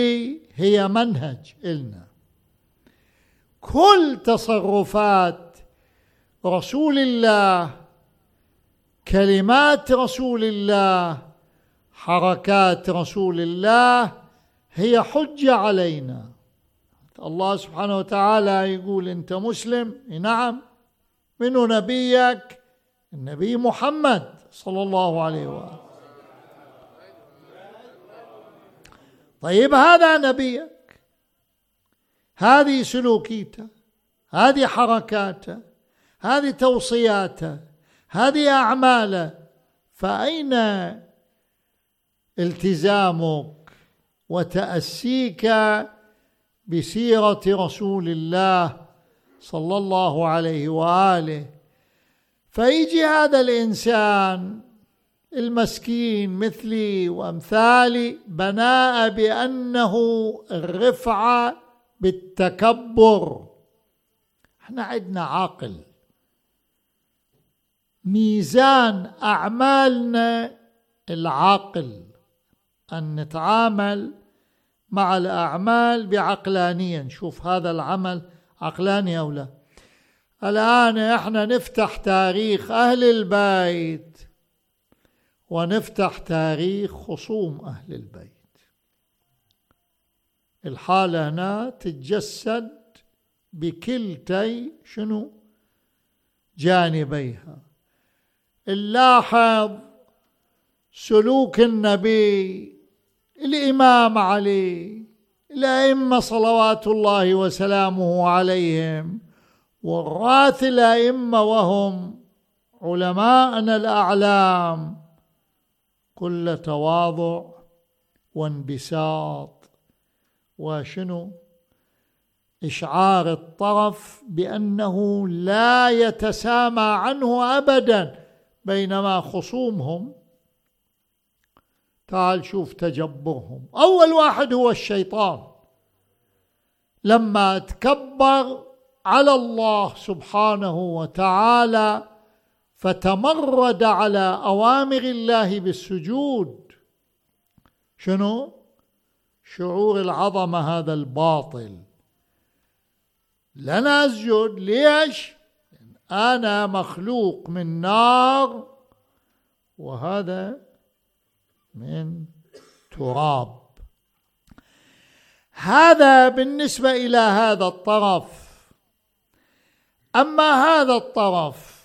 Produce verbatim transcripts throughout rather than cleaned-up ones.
هي منهج إلنا. كل تصرفات رسول الله، كلمات رسول الله، حركات رسول الله هي حجة علينا. الله سبحانه وتعالى يقول: أنت مسلم؟ نعم. من نبيك؟ النبي محمد صلى الله عليه وآله. طيب هذا نبيك، هذه سلوكيته، هذه حركاته، هذه توصياته، هذه أعماله، فأين التزامك وتأسيك بسيرة رسول الله صلى الله عليه وآله؟ فيجي هذا الإنسان المسكين مثلي وأمثالي بناء بأنه الرفعة بالتكبر. احنا عندنا عاقل، ميزان أعمالنا العقل، أن نتعامل مع الأعمال بعقلانية، نشوف هذا العمل عقلاني أو لا. الآن احنا نفتح تاريخ أهل البيت ونفتح تاريخ خصوم أهل البيت، الحالة هنا تتجسد بكلتي شنو جانبيها. نلاحظ سلوك النبي، الإمام علي، الأئمة صلوات الله وسلامه عليهم، وراث الأئمة وهم علماءنا الأعلام، كل تواضع وانبساط وشنو إشعار الطرف بأنه لا يتسامى عنه أبدا. بينما خصومهم تعال شوف تجبرهم. أول واحد هو الشيطان، لما تكبر على الله سبحانه وتعالى فتمرد على أوامر الله بالسجود، شنو شعور العظمة هذا الباطل. لن أسجد، ليش؟ أنا مخلوق من نار وهذا من تراب. هذا بالنسبة إلى هذا الطرف. أما هذا الطرف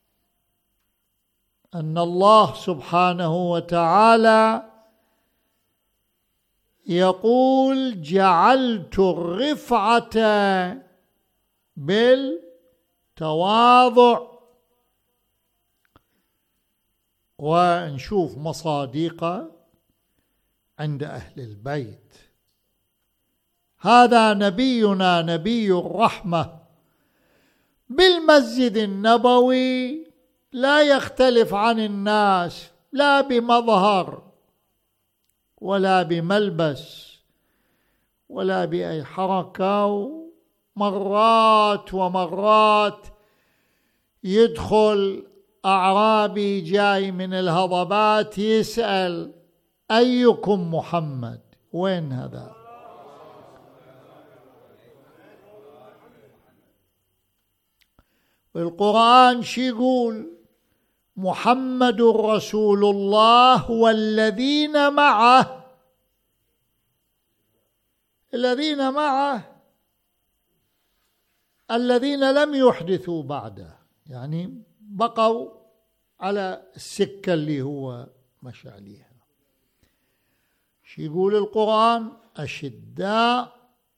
أن الله سبحانه وتعالى يقول: جعلت الرفعة بالتواضع. ونشوف مصادقه عند أهل البيت. هذا نبينا نبي الرحمة بالمسجد النبوي لا يختلف عن الناس، لا بمظهر ولا بملبس ولا بأي حركة. مرات ومرات يدخل أعرابي جاي من الهضبات يسأل: أيكم محمد؟ وين هذا؟ القرآن شو يقول؟ محمد رسول الله والذين معه. الذين معه الذين لم يحدثوا بعده، يعني بقوا على السكة اللي هو مشى عليها. شو يقول القرآن؟ أشداء.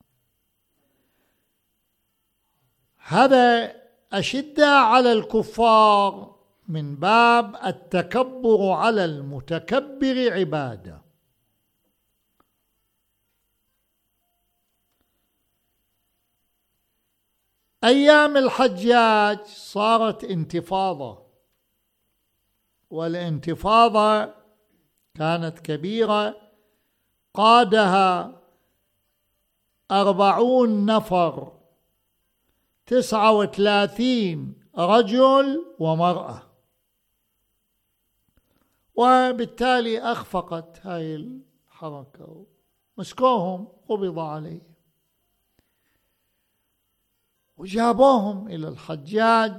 هذا أشداء على الكفار من باب التكبر على المتكبر عبادة. أيام الحجاج صارت انتفاضة، والانتفاضة كانت كبيرة، قادها أربعون نفر، تسعة وثلاثين رجل ومرأة، وبالتالي أخفقت هاي الحركة، مسكوهم قبض عليه وجابوهم إلى الحجاج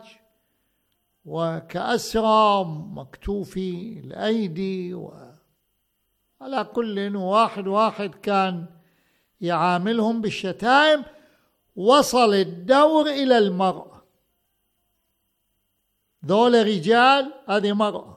وكأسرى مكتوفي الأيدي، وعلى كل واحد واحد كان يعاملهم بالشتائم. وصل الدور إلى المرأة، ذول رجال هذه مرأة.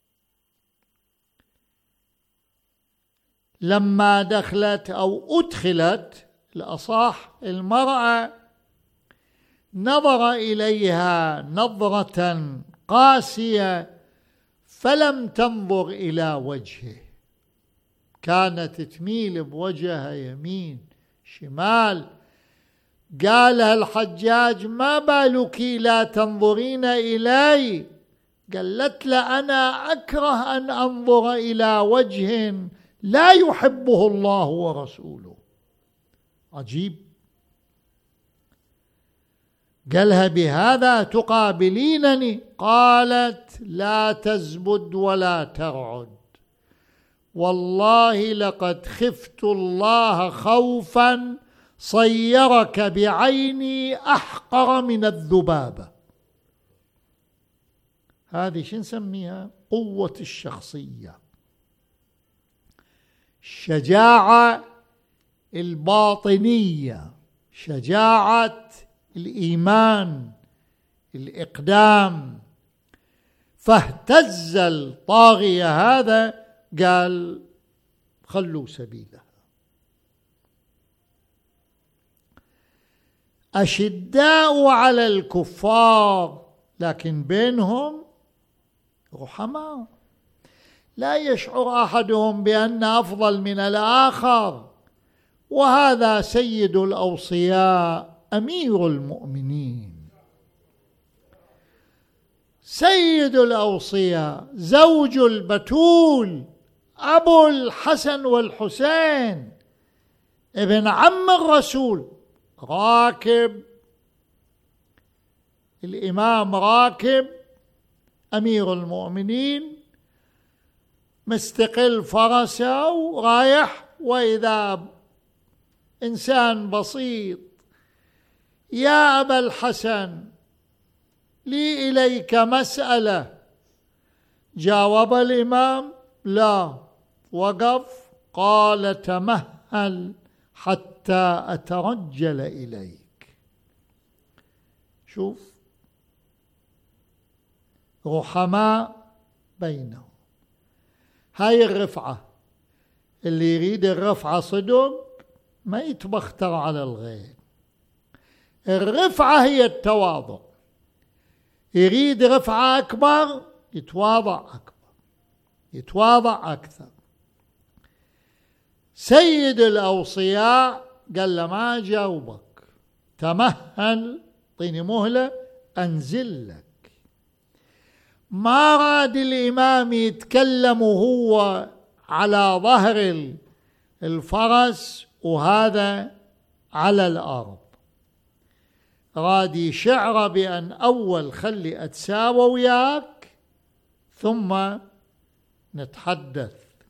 لما دخلت أو أدخلت الأصح المرأة نظر إليها نظرة قاسية فلم تنظر إلى وجهه، كانت تميل بوجهها يمين شمال. قال الحجاج ما بالك لا تنظرين إلي؟ قالت له أنا أكره أن أنظر إلى وجه لا يحبه الله ورسوله. عجيب. قالها بهذا تقابلينني؟ قالت لا تزبد ولا ترعد، والله لقد خفت الله خوفا صيرك بعيني أحقر من الذبابة. هذه شو نسميها؟ قوة الشخصية، الشجاعة الباطنية، شجاعة الإيمان، الإقدام. فاهتز الطاغية هذا قال خلوا سبيله. أشداء على الكفار لكن بينهم رحماء، لا يشعر أحدهم بأن أفضل من الآخر. وهذا سيد الأوصياء أمير المؤمنين، سيد الأوصياء، زوج البتول، أبو الحسن والحسين، ابن عم الرسول، راكب الإمام، راكب أمير المؤمنين، مستقل فرسه ورايح، وإذا إنسان بسيط يا أبا الحسن لي إليك مسألة. جاوب الإمام لا، وقف، قال تمهل حتى أترجل إليك. شوف رحماء بينهم. هاي الرفعة، اللي يريد الرفعة صدق ما يتبختر على الغير. الرفعة هي التواضع، يريد رفعة أكبر يتواضع أكبر، يتواضع أكثر. سيد الأوصياء قال له ما جاوبك، تمهل، طيني مهلة أنزل لك. ما راد الإمام يتكلم وهو على ظهر الفرس وهذا على الأرض، راد يشعر بأن أول خلي أتساوى وياك ثم نتحدث.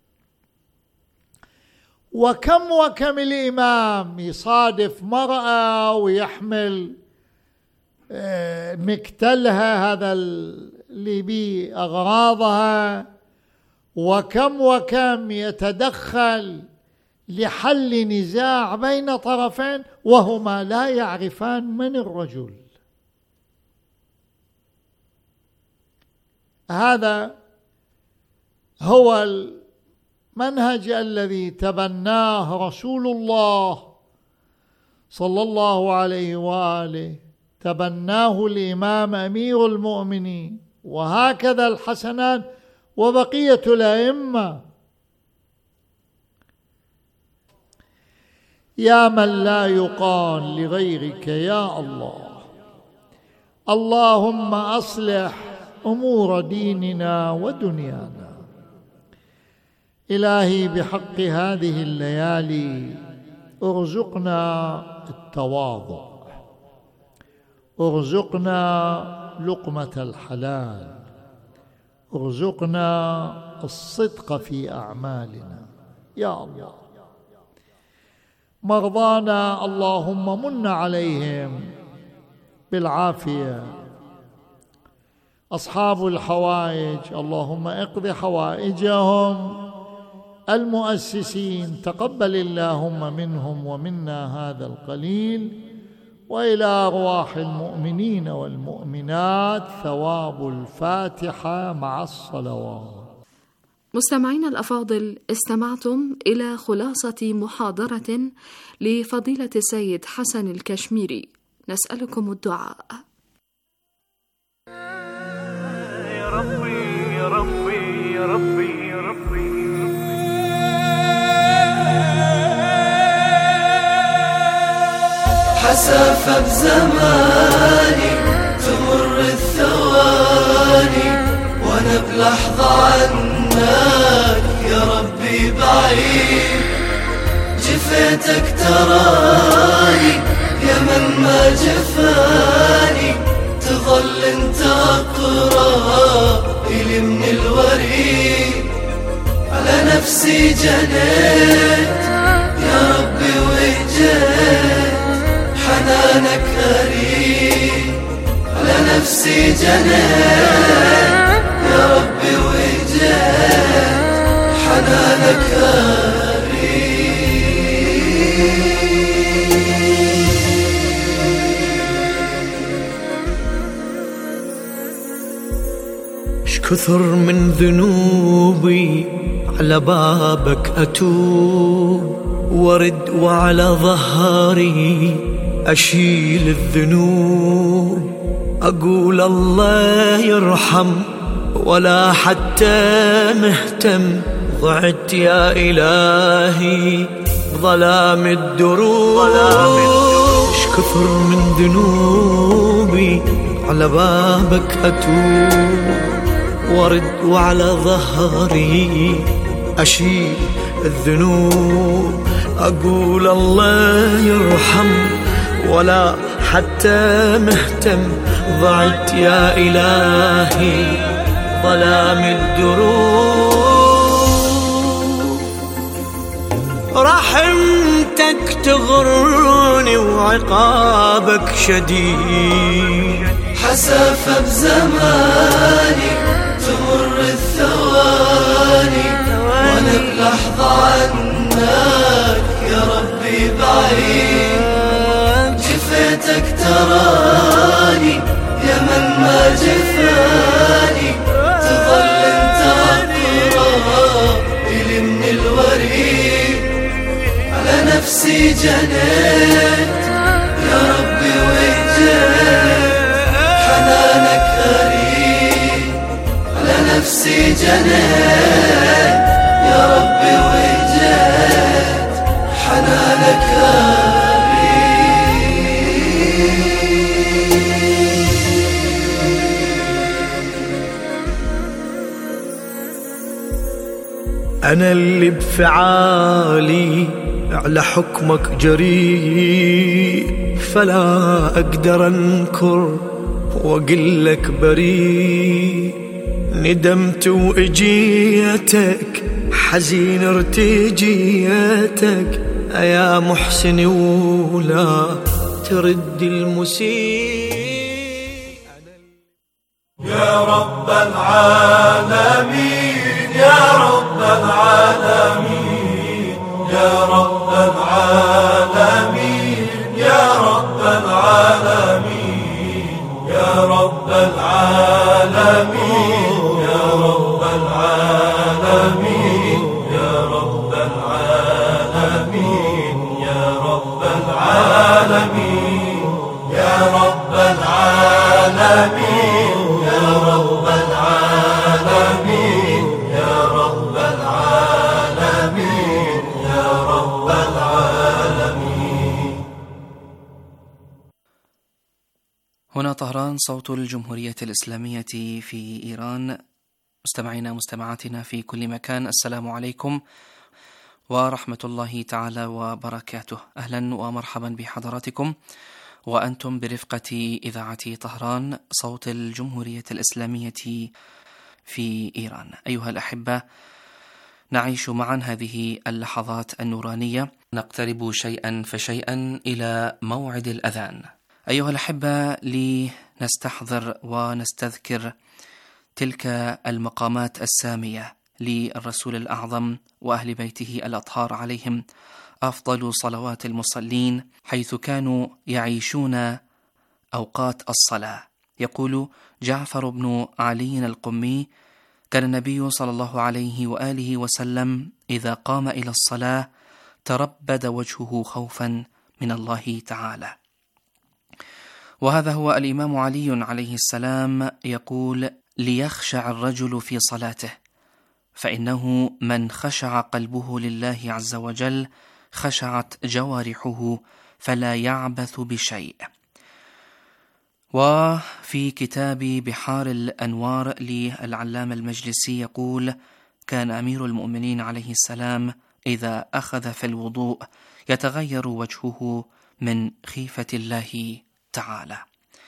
وكم وكم الإمام يصادف مرأة ويحمل مكتلها، هذا اللي بيه أغراضها، وكم وكم يتدخل لحل نزاع بين طرفين وهما لا يعرفان من الرجل. هذا هو المنهج الذي تبناه رسول الله صلى الله عليه وآله، تبناه الإمام أمير المؤمنين، وهكذا الحسنان وبقية الأئمة. يا من لا يقال لغيرك يا الله، اللهم أصلح أمور ديننا ودنيانا. إلهي بحق هذه الليالي ارزقنا التواضع، ارزقنا لقمة الحلال، ارزقنا الصدق في أعمالنا يا الله. مرضانا اللهم من عليهم بالعافية. أصحاب الحوائج اللهم اقض حوائجهم. المؤسسين تقبل اللهم منهم ومنا هذا القليل. وإلى أرواح المؤمنين والمؤمنات ثواب الفاتحة مع الصلوات. مستمعينا الأفاضل، استمعتم إلى خلاصة محاضرة لفضيلة السيد حسن الكشميري. نسألكم الدعاء. يا ربي يا ربي يا ربي يا ربي حسافة بزماني تمر الثواني وانا بلحظة عنك يا ربي بعيد. جفيتك تراني يا من ما جفاني، تظل انت اقرب الي من الوريد. على نفسي جنيت يا ربي وجيت، حنانك أريد. على نفسي جنيت يا ربي وجيت، حنانك أريد. كثر من ذنوبي على بابك أتوب، ورد وعلى ظهري أشيل الذنوب. أقول الله يرحم ولا حتى مهتم، ضعت يا إلهي ظلام الدروب. كثر من ذنوبي على بابك أتوب، ورد وعلى ظهري أشيل الذنوب. أقول الله يرحم ولا حتى مهتم، ضعت يا إلهي ظلام الدروب. رحمتك تغرني وعقابك شديد. حسافة بزماني تمر الثواني وانا بلحظة عنك يا ربي بعيد. جفيتك تراني يا من ما جفاني، تظل انت اقرب الي من الوريد. على نفسي جنيت يا ربي وجيت، حنانك أريد. على نفسي جنيت يا ربي وجيت، حنانك أريد. أنا اللي بفعالي على حكمك جريء، فلا أقدر أنكر وأقلك بريء. ندمت وإجيتك حزين ارتجيتك، يا محسن ولا ترد المسيء. يا رب العالمين يا رب العالمين يا رب العالمين يا رب العالمين يا رب العالمين يا رب العالمين يا رب العالمين يا رب العالمين يا رب العالمين يا رب العالمين يا رب العالمين يا رب العالمين. هنا طهران، صوت الجمهورية الإسلامية في إيران. مستمعينا مستمعاتنا في كل مكان، السلام عليكم ورحمة الله تعالى وبركاته. أهلا ومرحبا بحضراتكم وأنتم برفقة إذاعة طهران، صوت الجمهورية الإسلامية في إيران. أيها الأحبة، نعيش معا هذه اللحظات النورانية، نقترب شيئا فشيئا إلى موعد الأذان. أيها الأحبة، لنستحضر ونستذكر تلك المقامات السامية للرسول الأعظم وأهل بيته الأطهار عليهم أفضل صلوات المصلين، حيث كانوا يعيشون أوقات الصلاة. يقول جعفر بن علي القمي: كان النبي صلى الله عليه وآله وسلم إذا قام إلى الصلاة تربد وجهه خوفا من الله تعالى. وهذا هو الإمام علي عليه السلام يقول: ليخشع الرجل في صلاته، فإنه من خشع قلبه لله عز وجل خشعت جوارحه فلا يعبث بشيء. وفي كتاب بحار الأنوار للعلامة المجلسي يقول: كان أمير المؤمنين عليه السلام إذا أخذ في الوضوء يتغير وجهه من خيفة الله تعالى.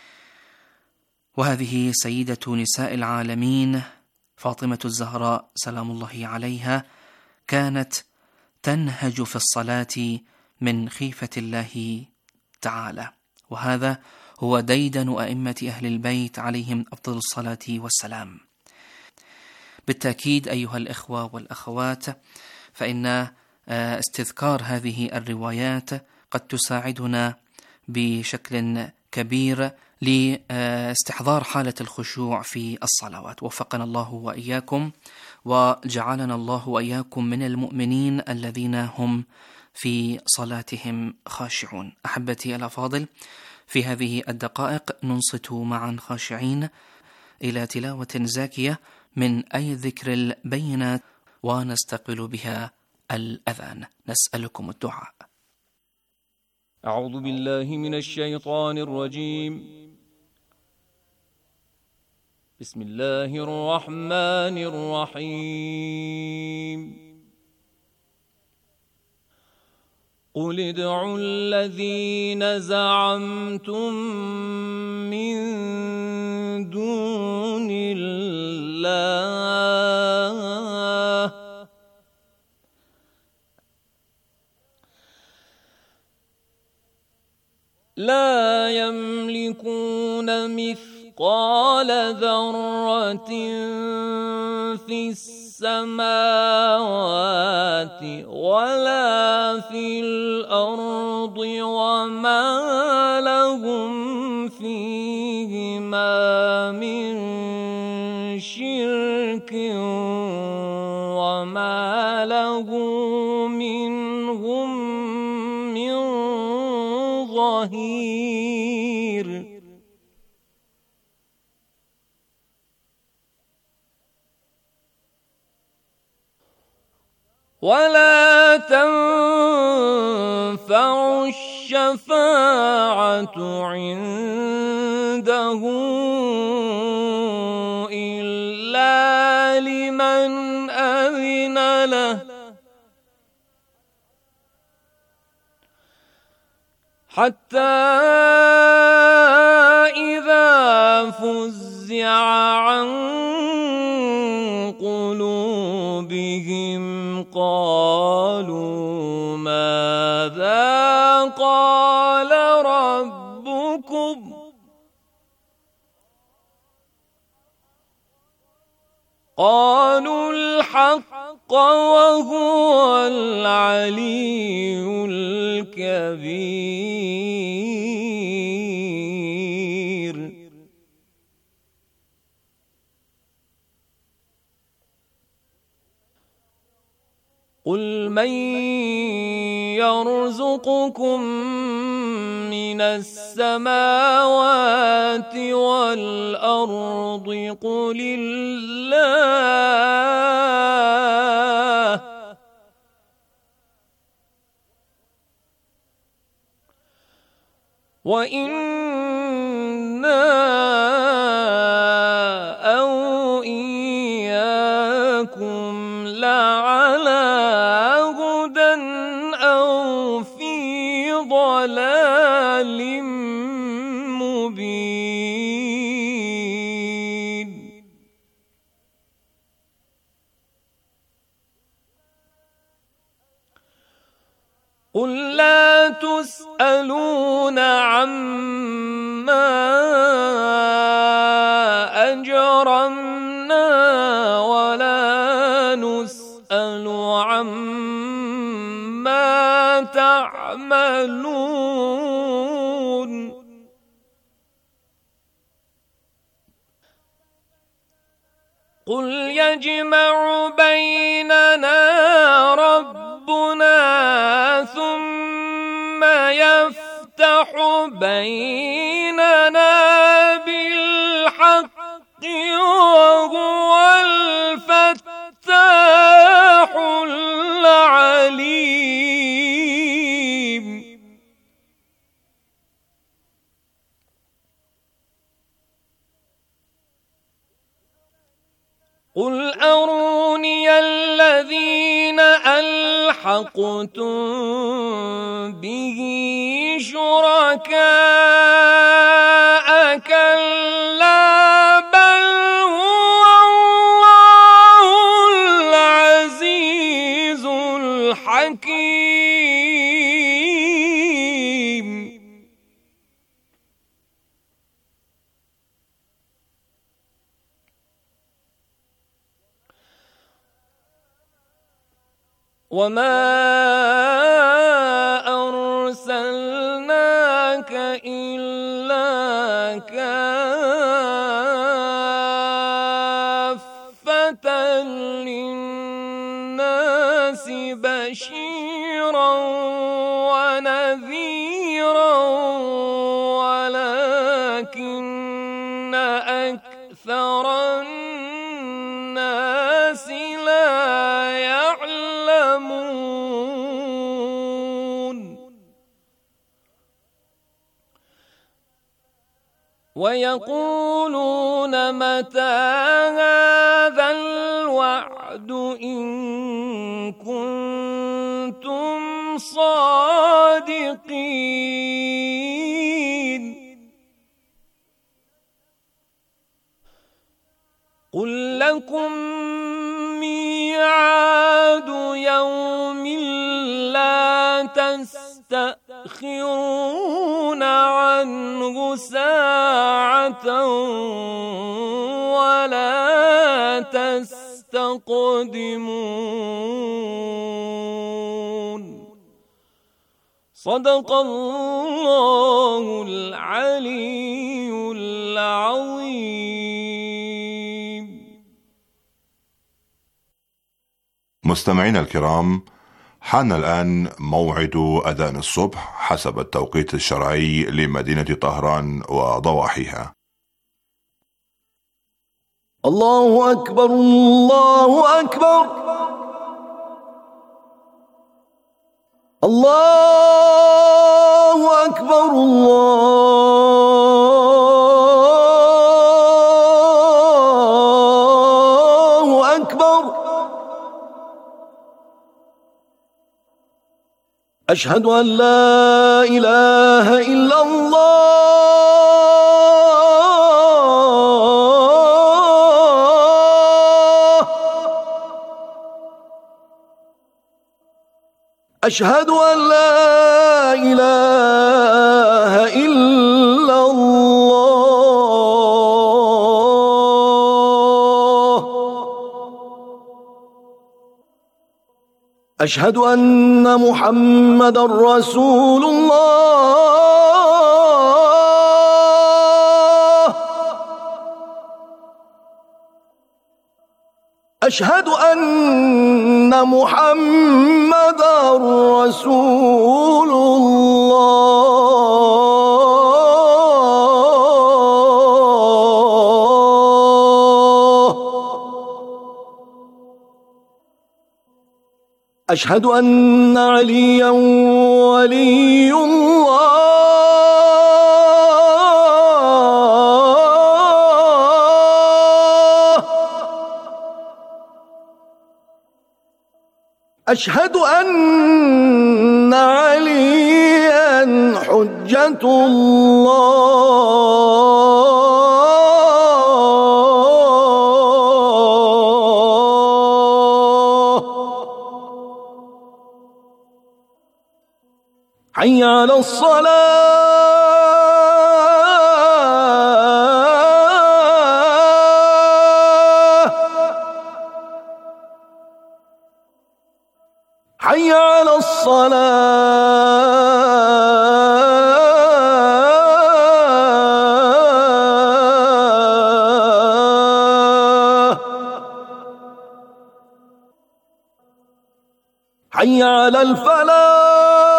وهذه سيدة نساء العالمين فاطمة الزهراء سلام الله عليها كانت تنهج في الصلاة من خيفة الله تعالى، وهذا هو ديدن أئمة أهل البيت عليهم أفضل الصلاة والسلام. بالتأكيد أيها الإخوة والأخوات، فإن استذكار هذه الروايات قد تساعدنا بشكل كبير لاستحضار حالة الخشوع في الصلوات. وفقنا الله وإياكم، وجعلنا الله وإياكم من المؤمنين الذين هم في صلاتهم خاشعون. أحبتي الأفاضل، في هذه الدقائق ننصت معا خاشعين إلى تلاوة زاكية من أي ذكر البينات، ونستقبل بها الأذان. نسألكم الدعاء. أعوذ بالله من الشيطان الرجيم. بسم الله الرحمن الرحيم. قل ادعوا الذين زعمتم من دون الله لا يملكون مثقال ذرة في السماوات ولا في الأرض وما لهم فيهما من شرك وما له منهم من ظهير. ولا تنفع الشفاعة عنده إلا لمن أذن له حتى إذا فزع عن قلوبهم قالوا ماذا قال ربكم قالوا الحق وهو العلي الكبير. قل من يرزقكم من السماوات والأرض قل الله وإنا أو إياكم لعلى هدى أو في ضلال مبين. قل لا تسألون عما أجرمنا ولا نسأل عما تعملون قل يجمع بيننا ربنا ثم يفتح بيننا بالحق وهو الفتاح العليم قل أروني الذين ألحقتم به شركاء كلا بل هو الله العزيز الحكيم وما أرسلناك إلا كافة للناس بشيرا ونذيرا ولكن أكثر الناس لا يعلمون ويقولون متى هذا الوعد إن كنتم صادقين قل لكم ميعاد يوم لا تستأخرون عنه ساعة ولا تستقدمون صدق الله العلي العظيم. مستمعينا الكرام، حان الآن موعد أذان الصبح حسب التوقيت الشرعي لمدينة طهران وضواحيها. الله أكبر الله أكبر الله أكبر الله أكبر أشهد أن لا إله إلا الله أشهد أن لا إله إلا الله أشهد أن محمدا رسول الله أشهد أن محمدا رسول الله أشهد أن عليا ولي الله أشهد أن عليا حجة الله على الصلاة حي على الصلاة حي على الفلاح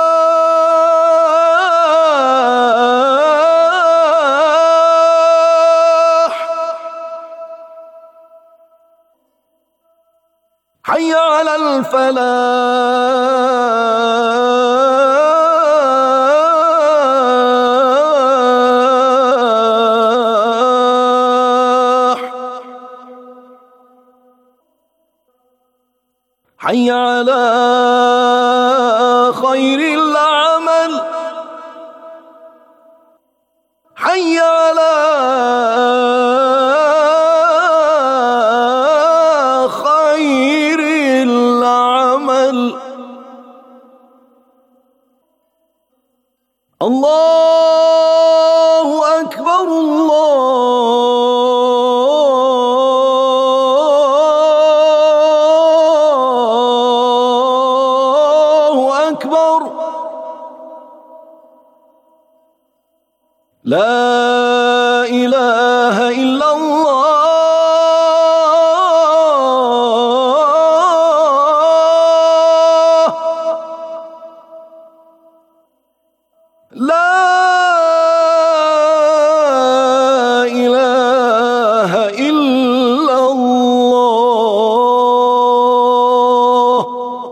حي على الفلاح حي على خير العمل حي على خير العمل الله أكبر الله أكبر لا إله إلا الله لا إله إلا الله.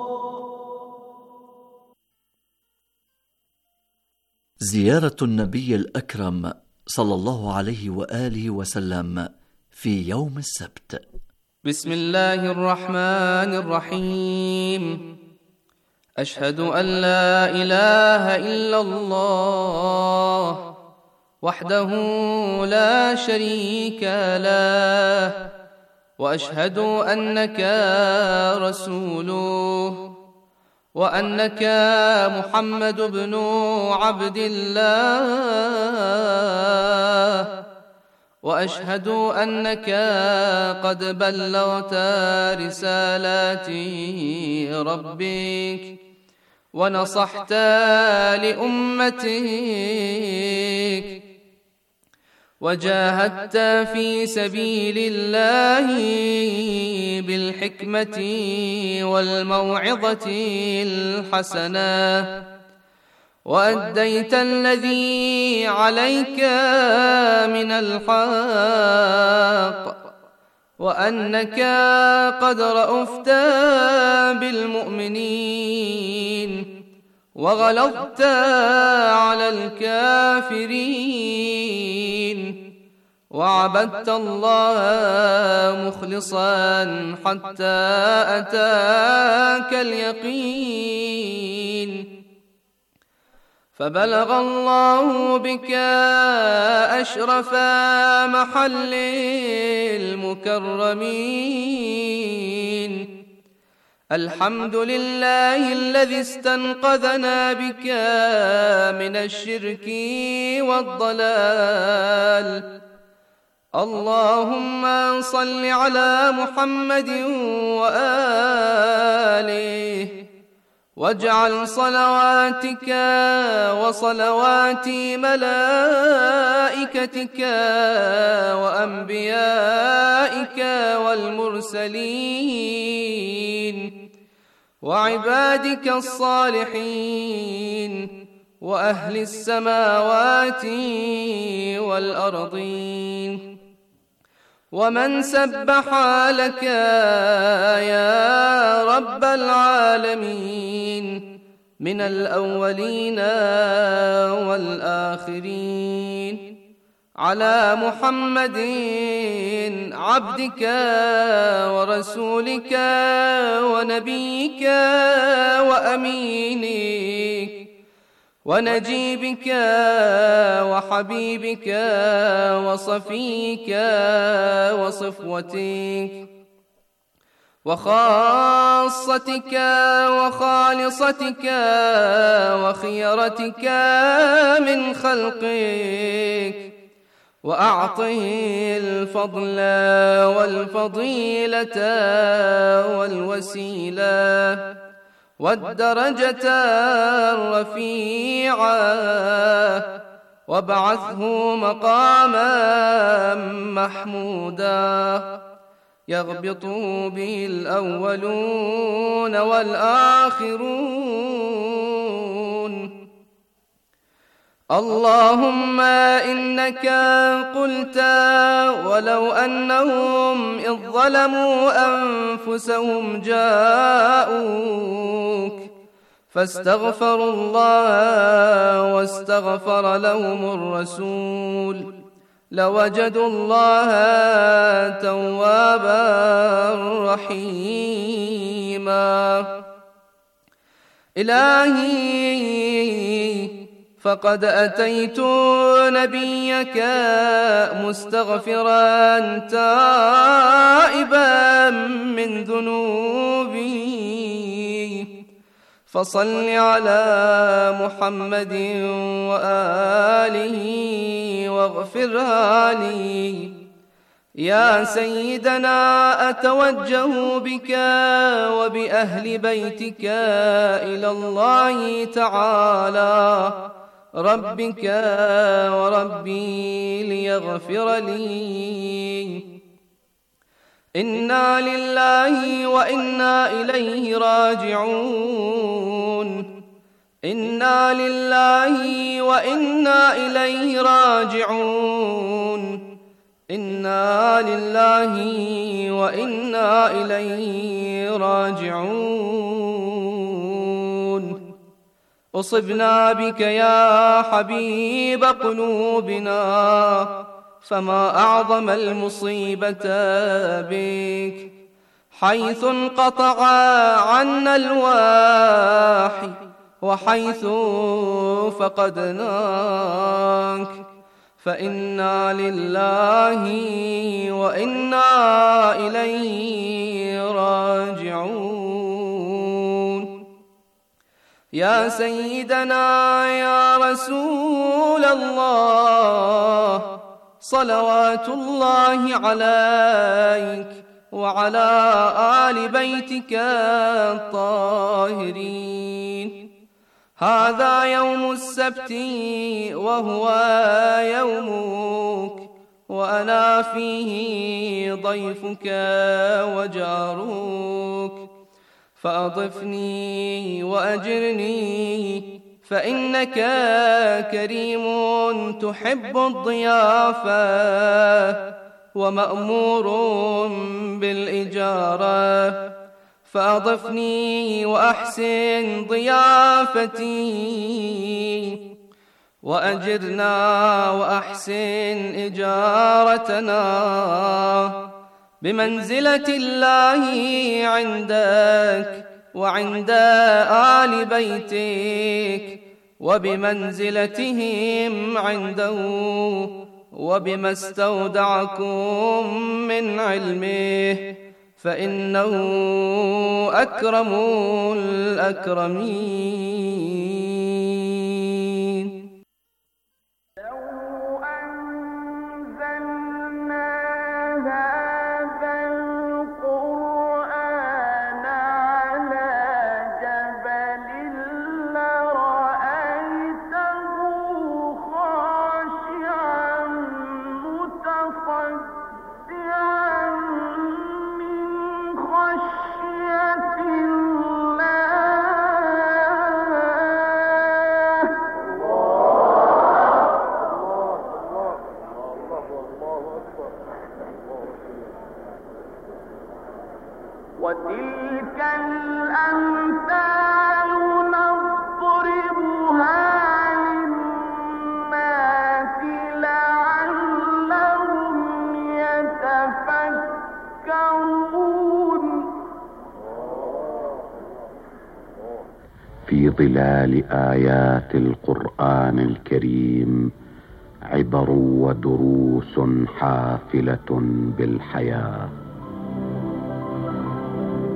زيارة النبي الأكرم صلى الله عليه وآله وسلم في يوم السبت. بسم الله الرحمن الرحيم. أشهد أن لا إله إلا الله وحده لا شريك له، وأشهد أنك رسوله، وأنك محمد بن عبد الله، وأشهد أنك قد بلغت رسالات ربك ونصحت لأمتك وجاهدت في سبيل الله بالحكمة والموعظة الحسنة، وأديت الذي عليك من الحق، وأنك قد رأفت بالمؤمنين وغلظت على الكافرين، وعبدت الله مخلصا حتى أتاك اليقين، فبلغ الله بك أشرف محل المكرمين. الحمد لله الذي استنقذنا بك من الشرك والضلال. اللهم صل على محمد وآله، واجعل صلواتك وصلوات ملائكتك وأنبيائك والمرسلين وعبادك الصالحين وأهل السماوات والأرضين ومن سبح لك يا رب العالمين من الأولين والآخرين، على محمد عبدك ورسولك ونبيك وأمينك ونجيبك وحبيبك وصفيك وصفوتك، وخاصتك وخالصتك وخيرتك من خلقك، وأعطه الفضل والفضيلة والوسيلة والدرجة الرفيعة، وابعثه مقاما محمودا يغبط به الأولون والآخرون. اللهم إنك قلت: ولو أنهم إذ ظلموا أنفسهم جاءوك فاستغفروا الله واستغفر لهم الرسول لوجدوا الله توابا رحيما. إلهي فقد أتيت نبيك مستغفرا تائبا من ذنوبي، فصل على محمد وآله واغفرها لي. يا سيدنا أتوجه بك وبأهل بيتك إلى الله تعالى ربك وربي ليغفر لي. إنا لله وإنا إليه راجعون، إنا لله وإنا إليه راجعون، إنا لله وإنا إليه راجعون. أصبنا بك يا حبيب قلوبنا، فما أعظم المصيبة بك، حيث انقطع عنا الواحي وحيث فقدناك، فإنا لله وإنا إليه راجعون. يا سيدنا يا رسول الله، صلوات الله عليك وعلى آل بيتك الطاهرين. هذا يوم السبت وهو يومك، وأنا فيه ضيفك وجارك، فأضفني وأجرني، فإنك كريم تحب الضيافة ومأمور بالإجارة، فأضفني وأحسن ضيافتي، وأجرنا وأحسن إجارتنا بمنزلة الله عندك وعند آل بيتك، وبمنزلتهم عنده، وبما استودعكم من علمه، فإنه أكرم الأكرمين. وتلك الأمثال نضربها للناس لعلهم يتفكرون. في ظلال آيات القرآن الكريم عبر ودروس حافلة بالحياة.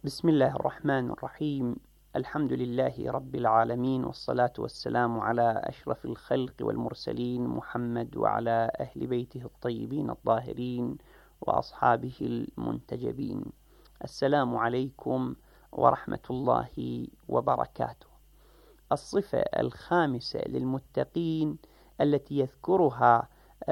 بسم الله الرحمن الرحيم. الحمد لله رب العالمين، والصلاة والسلام على أشرف الخلق والمرسلين محمد وعلى أهل بيته الطيبين الطاهرين وأصحابه المنتجبين. السلام عليكم ورحمة الله وبركاته. الصفة الخامسة للمتقين التي يذكرها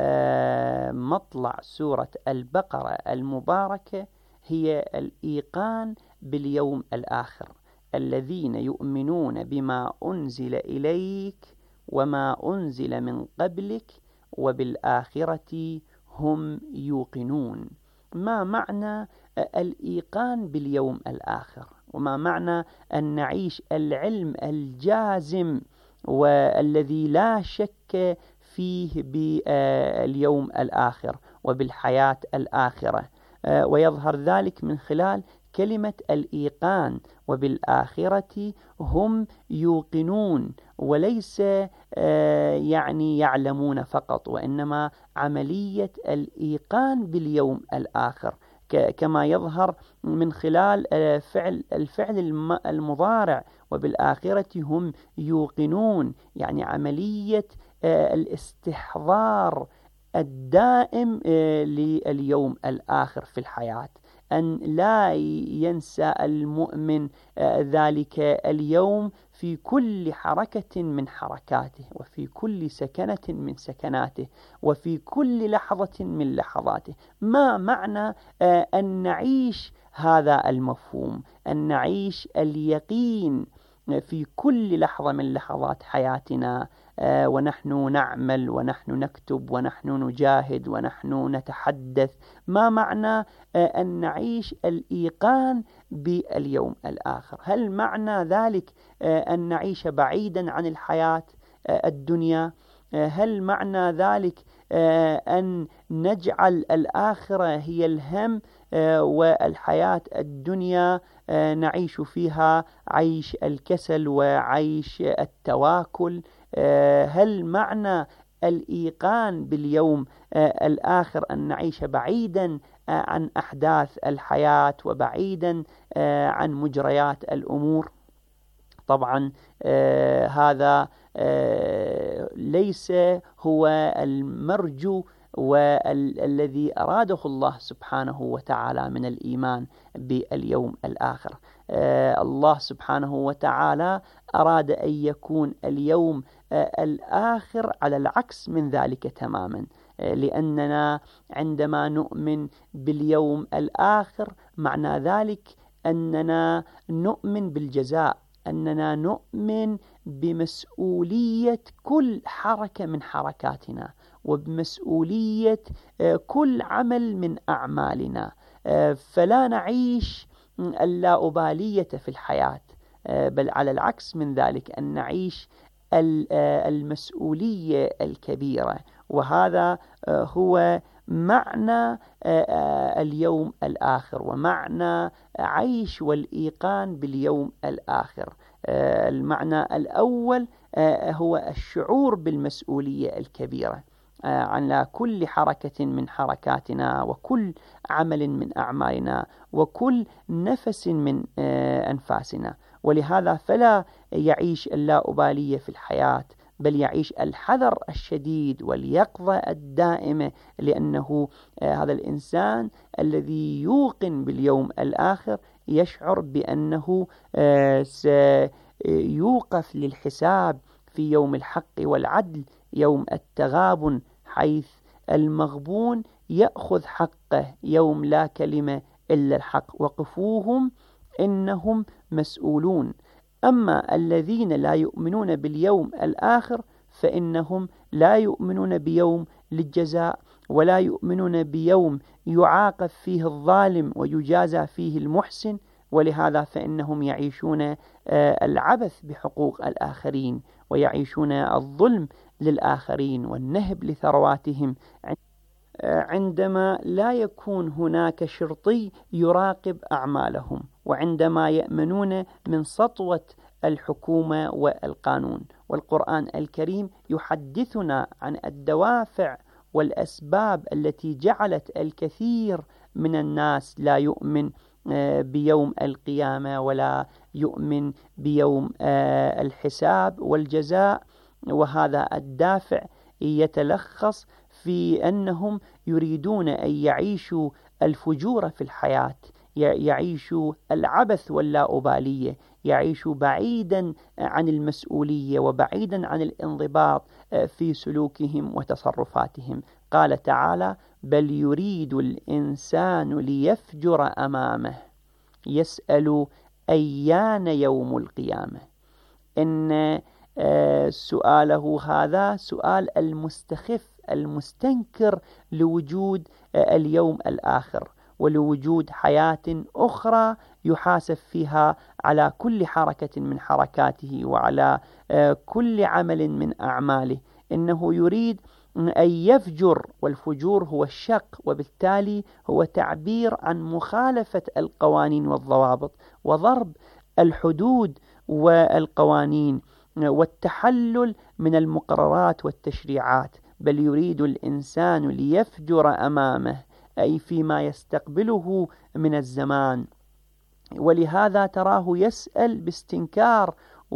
مطلع سورة البقرة المباركة هي الإيقان باليوم الآخر. الذين يؤمنون بما أنزل إليك وما أنزل من قبلك وبالآخرة هم يوقنون. ما معنى الإيقان باليوم الآخر؟ وما معنى أن نعيش العلم الجازم والذي لا شك فيه باليوم الآخر وبالحياة الآخرة؟ ويظهر ذلك من خلال كلمة الإيقان، وبالآخرة هم يوقنون، وليس يعني يعلمون فقط، وإنما عملية الإيقان باليوم الآخر، كما يظهر من خلال فعل الفعل المضارع وبالآخرة هم يوقنون، يعني عملية الاستحضار الدائم لليوم الآخر في الحياة، أن لا ينسى المؤمن ذلك اليوم في كل حركة من حركاته، وفي كل سكنة من سكناته، وفي كل لحظة من لحظاته. ما معنى أن نعيش هذا المفهوم، أن نعيش اليقين في كل لحظة من لحظات حياتنا، ونحن نعمل ونحن نكتب ونحن نجاهد ونحن نتحدث؟ ما معنى أن نعيش الإيقان باليوم الآخر؟ هل معنى ذلك أن نعيش بعيدا عن الحياة الدنيا؟ هل معنى ذلك أن نجعل الآخرة هي الهم والحياة الدنيا نعيش فيها عيش الكسل وعيش التواكل؟ هل معنى الإيقان باليوم الآخر أن نعيش بعيدا عن أحداث الحياة وبعيدا عن مجريات الأمور؟ طبعا هذا ليس هو المرجو والذي أراده الله سبحانه وتعالى من الإيمان باليوم الآخر. الله سبحانه وتعالى أراد أن يكون اليوم الآخر على العكس من ذلك تماما، لأننا عندما نؤمن باليوم الآخر معنى ذلك أننا نؤمن بالجزاء، أننا نؤمن بمسؤولية كل حركة من حركاتنا، وبمسؤولية كل عمل من أعمالنا، فلا نعيش اللاؤبالية في الحياة، بل على العكس من ذلك أن نعيش المسؤولية الكبيرة. وهذا هو معنى اليوم الآخر ومعنى عيش والإيقان باليوم الآخر. المعنى الأول هو الشعور بالمسؤولية الكبيرة على كل حركة من حركاتنا، وكل عمل من أعمالنا، وكل نفس من أنفاسنا. ولهذا فلا يعيش اللاؤبالية في الحياة، بل يعيش الحذر الشديد واليقظة الدائمة، لأنه هذا الإنسان الذي يوقن باليوم الآخر يشعر بأنه سيوقف للحساب في يوم الحق والعدل، يوم التغابن، حيث المغبون يأخذ حقه يوم لا كلمة إلا الحق، وقفوهم إنهم مسؤولون. أما الذين لا يؤمنون باليوم الآخر فإنهم لا يؤمنون بيوم للجزاء، ولا يؤمنون بيوم يعاقب فيه الظالم ويجازى فيه المحسن، ولهذا فإنهم يعيشون العبث بحقوق الآخرين، ويعيشون الظلم للآخرين والنهب لثرواتهم، عندما لا يكون هناك شرطي يراقب أعمالهم، وعندما يأمنون من سطوة الحكومة والقانون. والقرآن الكريم يحدثنا عن الدوافع والأسباب التي جعلت الكثير من الناس لا يؤمن بيوم القيامة ولا يؤمن بيوم الحساب والجزاء. وهذا الدافع يتلخص في أنهم يريدون أن يعيشوا الفجور في الحياة، يعيشوا العبث واللاؤبالية، يعيشوا بعيدا عن المسؤولية وبعيدا عن الانضباط في سلوكهم وتصرفاتهم. قال تعالى: بل يريد الإنسان ليفجر أمامه يسأل أيان يوم القيامة. إن سؤاله هذا سؤال المستخف المستنكر لوجود اليوم الآخر ولوجود حياة أخرى يحاسب فيها على كل حركة من حركاته وعلى كل عمل من أعماله. إنه يريد أن يفجر، والفجور هو الشق، وبالتالي هو تعبير عن مخالفة القوانين والضوابط وضرب الحدود والقوانين والتحلل من المقررات والتشريعات. بل يريد الإنسان ليفجر أمامه، أي فيما يستقبله من الزمان. ولهذا تراه يسأل باستنكار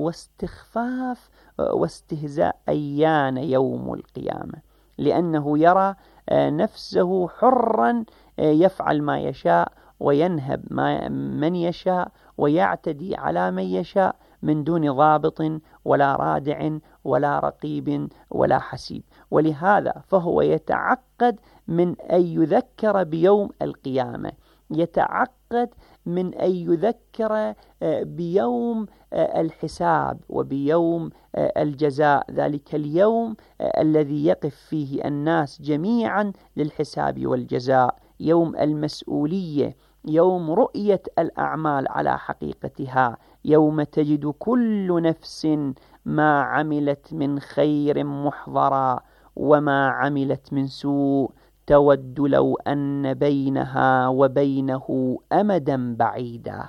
واستخفاف واستهزاء أيان يوم القيامة، لأنه يرى نفسه حرا يفعل ما يشاء وينهب من يشاء ويعتدي على من يشاء من دون ضابط ولا رادع ولا رقيب ولا حسيب. ولهذا فهو يتعقد من أن يذكر بيوم القيامة، يتعقد من أن يذكر بيوم الحساب وبيوم الجزاء، ذلك اليوم الذي يقف فيه الناس جميعا للحساب والجزاء، يوم المسؤولية، يوم رؤية الأعمال على حقيقتها، يوم تجد كل نفس ما عملت من خير محضرا وما عملت من سوء تود لو أن بينها وبينه أمدا بعيدا.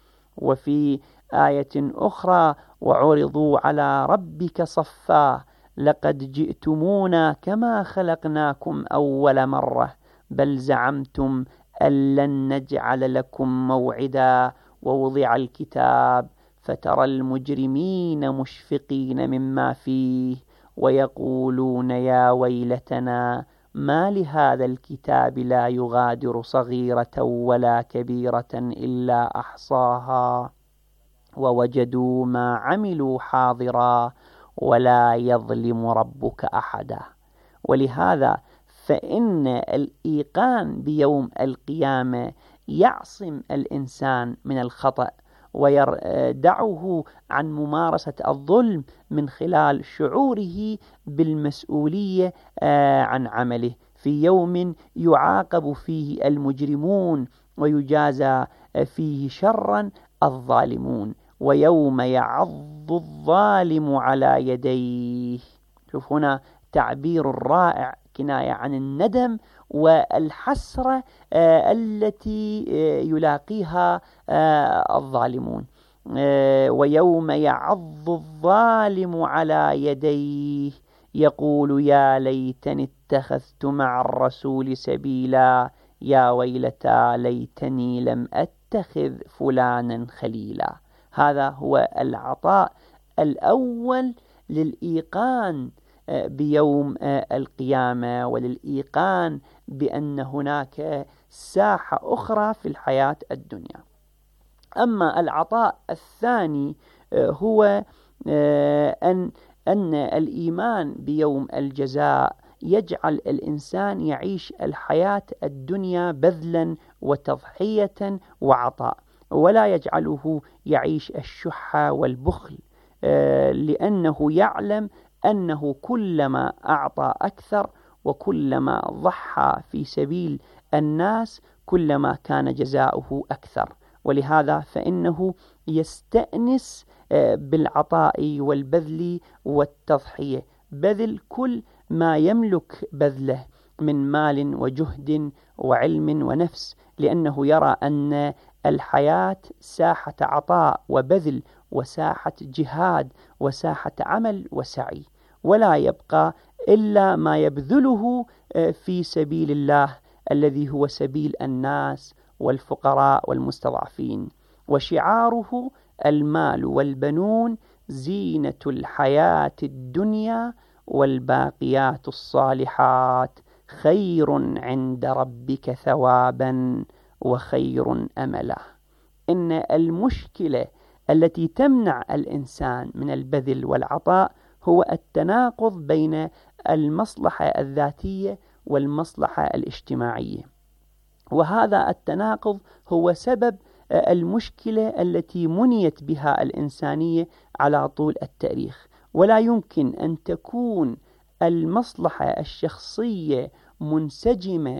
وفي آية أخرى: وعرضوا على ربك صفا لقد جئتمونا كما خلقناكم أول مرة بل زعمتم أن لن نجعل لكم موعدا ووضع الكتاب فترى المجرمين مشفقين مما فيه ويقولون يا ويلتنا ما لهذا الكتاب لا يغادر صغيرة ولا كبيرة إلا أحصاها ووجدوا ما عملوا حاضرا ولا يظلم ربك أحدا. ولهذا فإن الإيقان بيوم القيامة يعصم الإنسان من الخطأ ويدعه عن ممارسة الظلم من خلال شعوره بالمسؤولية عن عمله، في يوم يعاقب فيه المجرمون ويجازى فيه شرا الظالمون، ويوم يعض الظالم على يديه. شوف هنا تعبير رائع، كناية عن الندم والحسرة آه التي آه يلاقيها آه الظالمون. آه ويوم يعض الظالم على يديه يقول يا ليتني اتخذت مع الرسول سبيلا يا ويلتى ليتني لم أتخذ فلانا خليلا. هذا هو العطاء الأول للإيقان بيوم القيامة وللإيقان بأن هناك ساحة أخرى في الحياة الدنيا. أما العطاء الثاني هو أن أن الإيمان بيوم الجزاء يجعل الإنسان يعيش الحياة الدنيا بذلا وتضحية وعطاء، ولا يجعله يعيش الشح والبخل، لأنه يعلم أنه كلما أعطى أكثر وكلما ضحى في سبيل الناس كلما كان جزاؤه أكثر. ولهذا فإنه يستأنس بالعطاء والبذل والتضحية، بذل كل ما يملك بذله من مال وجهد وعلم ونفس، لأنه يرى أن الحياة ساحة عطاء وبذل وساحة جهاد وساحة عمل وسعي، ولا يبقى إلا ما يبذله في سبيل الله الذي هو سبيل الناس والفقراء والمستضعفين. وشعاره المال والبنون زينة الحياة الدنيا والباقيات الصالحات خير عند ربك ثوابا وخير أملا. إن المشكلة التي تمنع الإنسان من البذل والعطاء هو التناقض بين المصلحة الذاتية والمصلحة الاجتماعية، وهذا التناقض هو سبب المشكلة التي منيت بها الإنسانية على طول التاريخ. ولا يمكن أن تكون المصلحة الشخصية منسجمة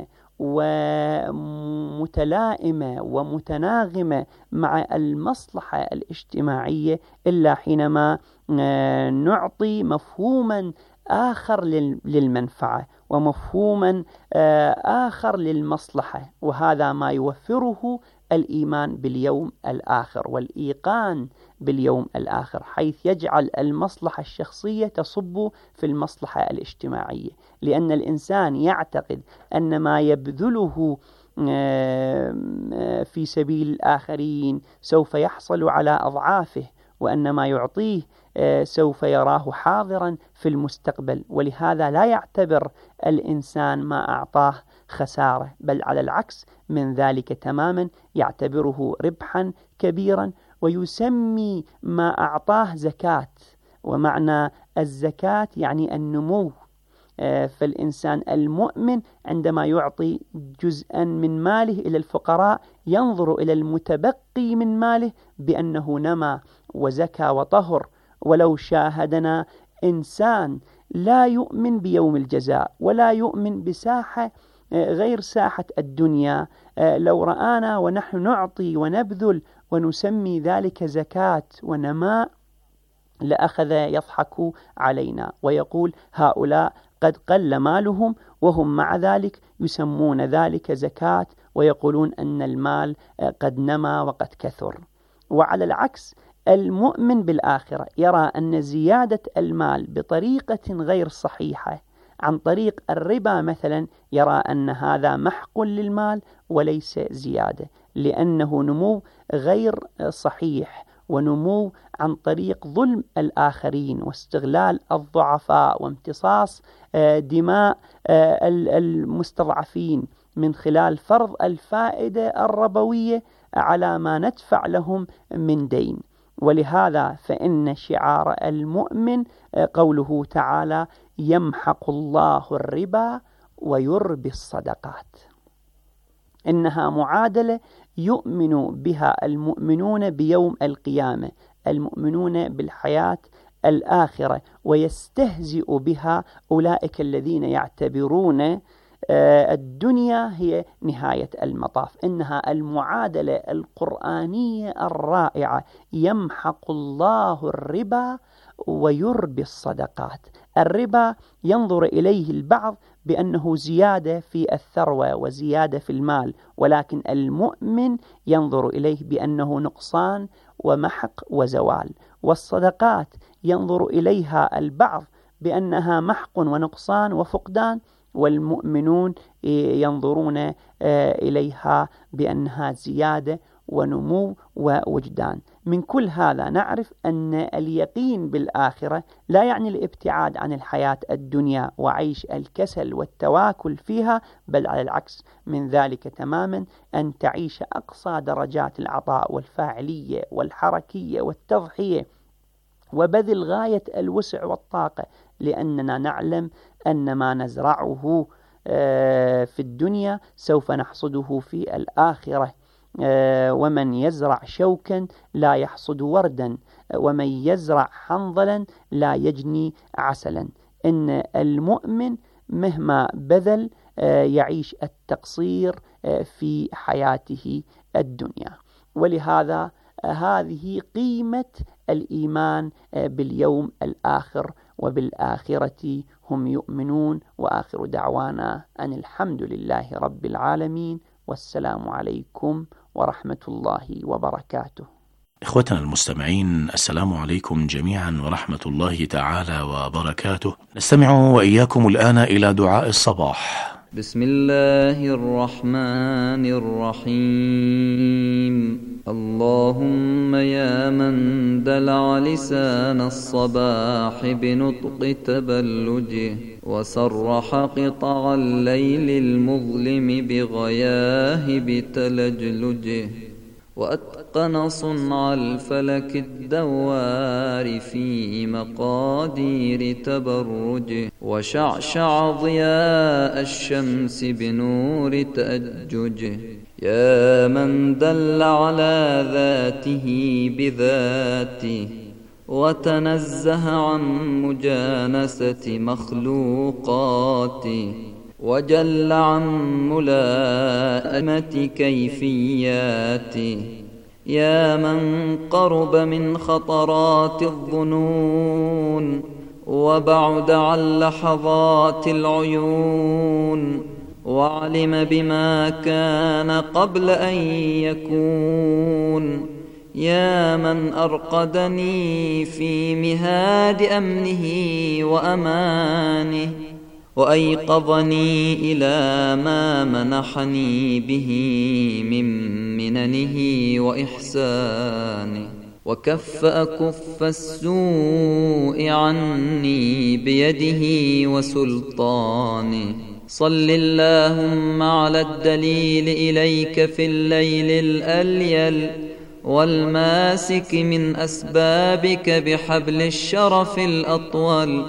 ومتلائمة ومتناغمة مع المصلحة الاجتماعية إلا حينما نعطي مفهوما آخر للمنفعة ومفهوما آخر للمصلحة، وهذا ما يوفره الإيمان باليوم الآخر والإيقان باليوم الآخر، حيث يجعل المصلحة الشخصية تصب في المصلحة الاجتماعية، لأن الإنسان يعتقد أن ما يبذله في سبيل الآخرين سوف يحصل على أضعافه، وأن ما يعطيه سوف يراه حاضرا في المستقبل، ولهذا لا يعتبر الإنسان ما أعطاه خسارة، بل على العكس من ذلك تماما يعتبره ربحا كبيرا، ويسمي ما أعطاه زكاة. ومعنى الزكاة يعني النمو. فالإنسان المؤمن عندما يعطي جزءا من ماله إلى الفقراء ينظر إلى المتبقي من ماله بأنه نمى وزكى وطهر. ولو شاهدنا إنسان لا يؤمن بيوم الجزاء ولا يؤمن بساحة غير ساحة الدنيا، لو رآنا ونحن نعطي ونبذل ونسمي ذلك زكاة ونماء لأخذ يضحك علينا ويقول هؤلاء قد قل مالهم وهم مع ذلك يسمون ذلك زكاة ويقولون أن المال قد نمى وقد كثر. وعلى العكس المؤمن بالآخرة يرى أن زيادة المال بطريقة غير صحيحة عن طريق الربا مثلا يرى أن هذا محق للمال وليس زيادة، لأنه نمو غير صحيح ونمو عن طريق ظلم الآخرين واستغلال الضعفاء وامتصاص دماء المستضعفين من خلال فرض الفائدة الربوية على ما ندفع لهم من دين. ولهذا فإن شعار المؤمن قوله تعالى يمحق الله الربا ويربي الصدقات. إنها معادلة يؤمن بها المؤمنون بيوم القيامة، المؤمنون بالحياة الآخرة، ويستهزئ بها أولئك الذين يعتبرون الدنيا هي نهاية المطاف. إنها المعادلة القرآنية الرائعة، يمحق الله الربا ويربي الصدقات. الربا ينظر إليه البعض بأنه زيادة في الثروة وزيادة في المال، ولكن المؤمن ينظر إليه بأنه نقصان ومحق وزوال. والصدقات ينظر إليها البعض بأنها محق ونقصان وفقدان، والمؤمنون ينظرون إليها بأنها زيادة ونمو ووجدان. من كل هذا نعرف أن اليقين بالآخرة لا يعني الابتعاد عن الحياة الدنيا وعيش الكسل والتواكل فيها، بل على العكس من ذلك تماما أن تعيش أقصى درجات العطاء والفاعلية والحركية والتضحية وبذل غاية الوسع والطاقة، لأننا نعلم أن ما نزرعه في الدنيا سوف نحصده في الآخرة. ومن يزرع شوكا لا يحصد وردا، ومن يزرع حنظلا لا يجني عسلا. إن المؤمن مهما بذل يعيش التقصير في حياته الدنيا. ولهذا هذه قيمة الإيمان باليوم الآخر، وبالآخرة هم يؤمنون. وآخر دعوانا أن الحمد لله رب العالمين، والسلام عليكم ورحمة الله وبركاته. إخوتنا المستمعين، السلام عليكم جميعا ورحمة الله تعالى وبركاته. نستمع وإياكم الآن إلى دعاء الصباح. بسم الله الرحمن الرحيم. اللهم يا من دلع لسان الصباح بنطق تبلجه، وسرح قطع الليل المظلم بغياهب تلجلجه، وأتقن صنع الفلك الدوار في مقادير تبرجه، وشعشع ضياء الشمس بنور تأججه. يا من دل على ذاته بذاته، وتنزه عن مجانسة مخلوقاته، وجل عن ملائمة كيفياته. يا من قرب من خطرات الظنون، وبعد عن لحظات العيون، وعلم بما كان قبل أن يكون. يا من أرقدني في مهاد أمنه وأمانه، وأيقظني إلى ما منحني به من مننه وإحسانه، وكف أكف السوء عني بيده وسلطانه. صل اللهم على الدليل إليك في الليل الأليل، والماسك من أسبابك بحبل الشرف الأطول،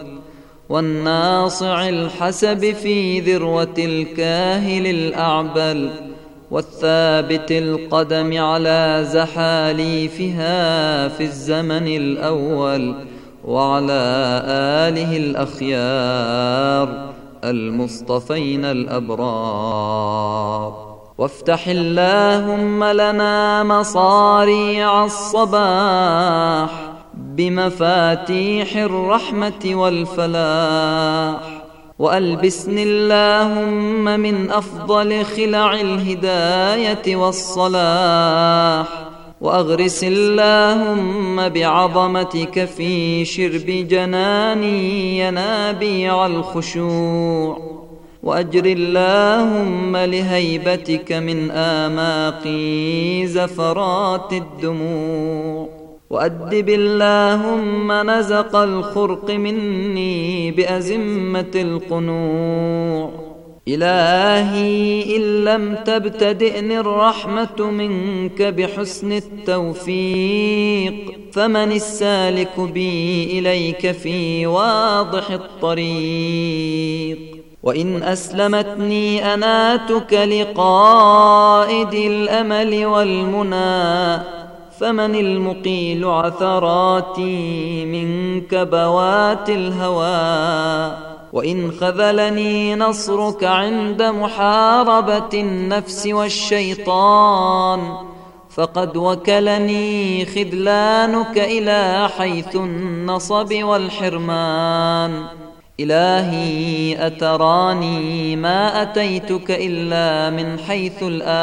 والناصع الحسب في ذروة الكاهل الأعبل، والثابت القدم على زحاليفها في الزمن الأول، وعلى آله الأخيار المصطفين الأبرار. وافتح اللهم لنا مصاريع الصباح بمفاتيح الرحمة والفلاح، وألبسني اللهم من أفضل خلع الهداية والصلاح، وأغرس اللهم بعظمتك في شرب جناني ينابيع الخشوع، وأجر اللهم لهيبتك من آماقي زفرات الدموع، وأدب اللهم نزق الخرق مني بأزمة القنوع. إلهي إن لم تبتدئني الرحمة منك بحسن التوفيق، فمن السالك بي إليك في واضح الطريق. وإن أسلمتني أناتك لقائد الأمل والمنى، فمن المقيل عثراتي من كبوات الهوى. وإن خذلني نصرك عند محاربة النفس والشيطان، فقد وكلني خذلانك إلى حيث النصب والحرمان. إلهي أتراني ما أتيتك إلا من حيث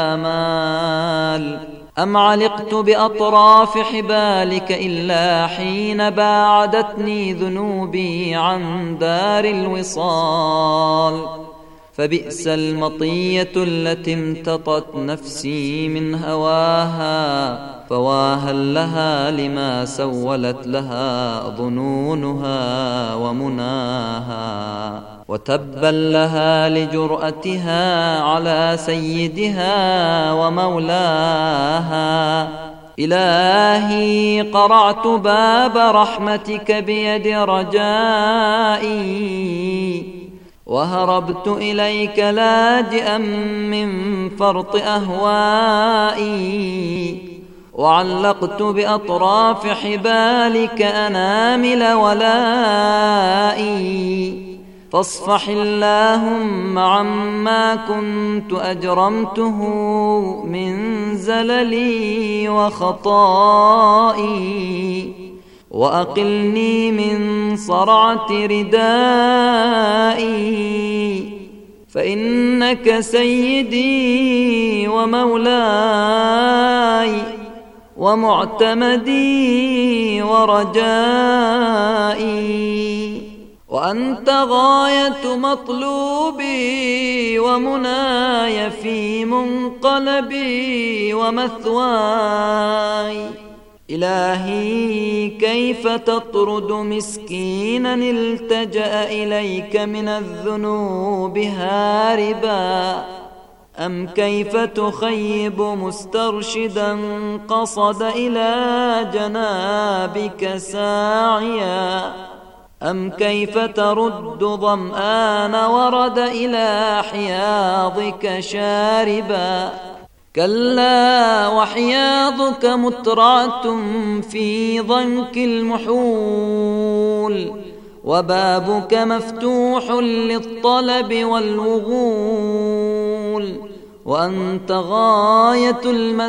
الآمال، أم علقت بأطراف حبالك إلا حين باعدتني ذنوبي عن دار الوصال. فبئس المطية التي امتطت نفسي من هواها، فواها لها لما سولت لها ظنونها ومناها، وتبا لها لجرأتها على سيدها ومولاها. إلهي قرعت باب رحمتك بيد رجائي، وهربت إليك لاجئا من فرط أهوائي، وعلقت بأطراف حبالك أنامل ولائي. فاصفح اللهم عما كنت أجرمته من زللي وخطائي، وأقلني من صرعة ردائي، فإنك سيدي ومولاي ومعتمدي ورجائي، وأنت غاية مطلوبي ومناي في منقلبي ومثواي. إلهي كيف تطرد مسكينا التجأ إليك من الذنوب هاربا، أم كيف تخيب مسترشدا قصد إلى جنابك ساعيا، أم كيف ترد ظمآن ورد إلى حياضك شاربا. كلا وحياضك مترعة في ضنك المحول، وبابك مفتوح للطلب والوغول، وأنت غاية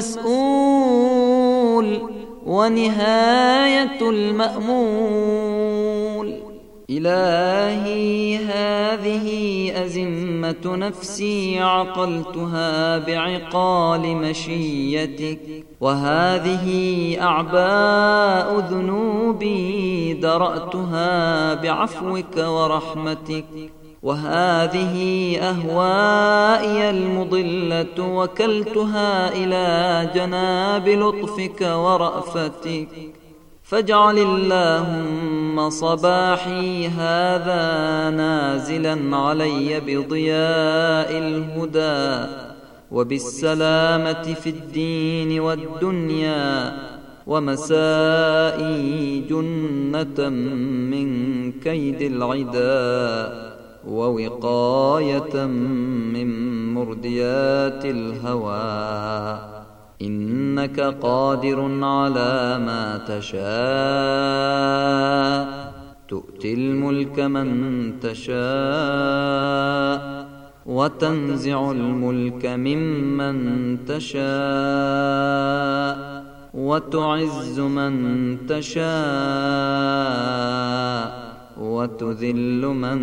المسؤول ونهاية المأمول. إلهي هذه أزمة نفسي عقلتها بعقال مشيتك، وهذه أعباء ذنوبي درأتها بعفوك ورحمتك، وهذه أهوائي المضلة وكلتها إلى جناب لطفك ورأفتك. فاجعل اللهم صباحي هذا نازلا علي بضياء الهدى وبالسلامة في الدين والدنيا، ومسائي جنة من كيد العدا، ووقاية من مرديات الهوى. إنك قادر على ما تشاء، تؤتي الملك من تشاء، وتنزع الملك ممن تشاء، وتعز من تشاء، وتذل من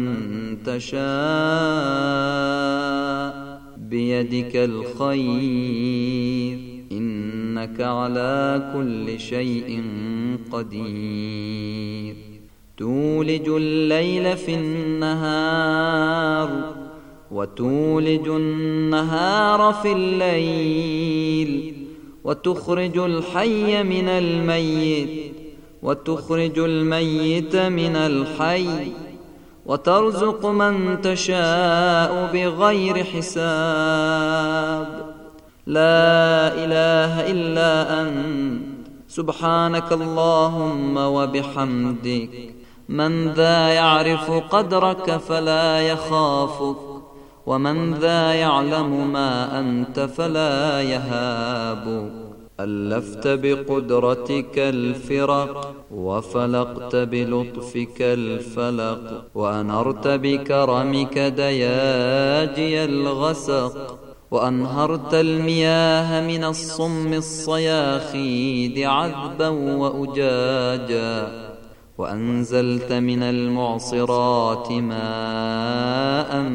تشاء. بيدك الخير، إنك على كل شيء قدير. تولج الليل في النهار، وتولج النهار في الليل، وتخرج الحي من الميت، وتخرج الميت من الحي، وترزق من تشاء بغير حساب. لا إله إلا أنت سبحانك اللهم وبحمدك. من ذا يعرف قدرك فلا يخافك، ومن ذا يعلم ما أنت فلا يهابك. ألفت بقدرتك الفرق، وفلقت بلطفك الفلق، وأنرت بكرمك دياجي الغسق، وأنهرت المياه من الصم الصياخيد عذبا وأجاجا، وأنزلت من المعصرات ماء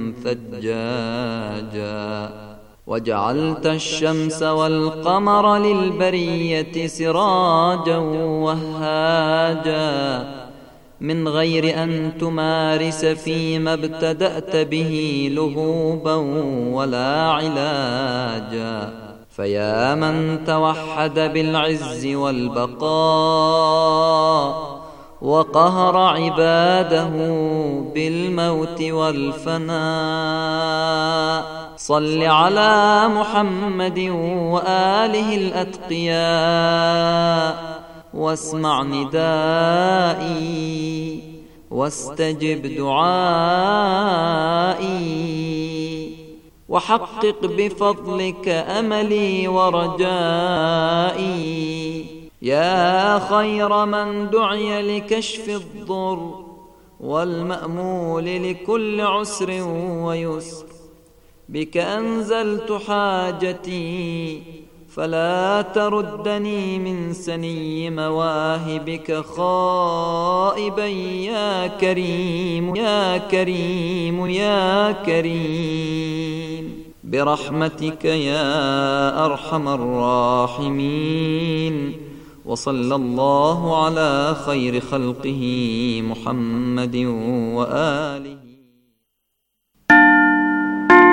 ثجاجا، وجعلت الشمس والقمر للبرية سراجا وهاجا، من غير أن تمارس فيما ابتدأت به لهوبا ولا علاجا. فيا من توحد بالعز والبقاء، وقهر عباده بالموت والفناء، صل على محمد وآله الأتقياء، واسمع ندائي واستجب دعائي، وحقق بفضلك أملي ورجائي. يا خير من دعي لكشف الضر، والمأمول لكل عسر ويسر، بك أنزلت حاجتي فلا تردني من سني مواهبك خائبا يا كريم يا كريم يا كريم، برحمتك يا أرحم الراحمين. وصلى الله على خير خلقه محمد وآله.